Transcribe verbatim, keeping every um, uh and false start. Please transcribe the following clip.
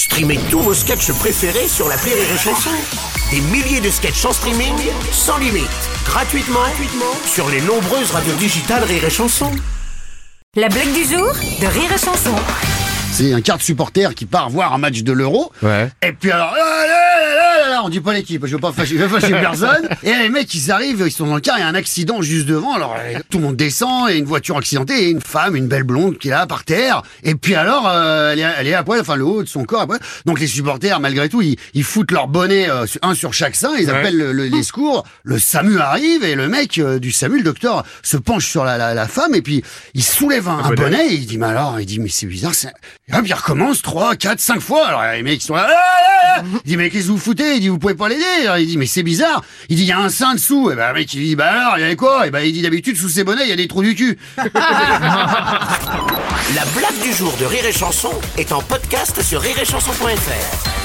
Streamez tous vos sketchs préférés sur l'appli Rire et Chanson. Des milliers de sketchs en streaming, sans limite, gratuitement, gratuitement sur les nombreuses radios digitales Rire et Chanson. La blague du jour de Rire et Chanson. C'est un quart de supporter qui part voir un match de l'Euro. Ouais. Et puis alors, là, là, là, là, là, on dit pas l'équipe, je veux pas fâcher, je veux fâcher personne. Et là, les mecs, ils arrivent, ils sont dans le car, il y a un accident juste devant. Alors, tout le monde descend, et une voiture accidentée, et une femme, une belle blonde qui est là par terre. Et puis alors, euh, elle, est, elle est à poil, enfin le haut de son corps à poil. Donc les supporters, malgré tout, ils, ils foutent leur bonnet, euh, un sur chaque sein, ils Ouais. appellent le, le, les secours. Le SAMU arrive, et le mec euh, du SAMU, le docteur, se penche sur la, la, la femme, et puis il soulève un, un bonnet. bonnet, et il dit, mais alors, il dit, mais c'est bizarre, c'est... Et hop, il recommence trois, quatre, cinq fois. Alors les mecs ils sont là, ah, ah, ah. Il dit, mais qu'est-ce que vous foutez? Il dit, vous pouvez pas l'aider. Alors, il dit, mais c'est bizarre. Il dit, il y a un sein dessous. Et ben le mec il dit, bah alors, il y avait quoi? Et ben il dit, d'habitude sous ces bonnets il y a des trous du cul. La blague du jour de Rire et Chanson est en podcast sur rire et chanson point f r.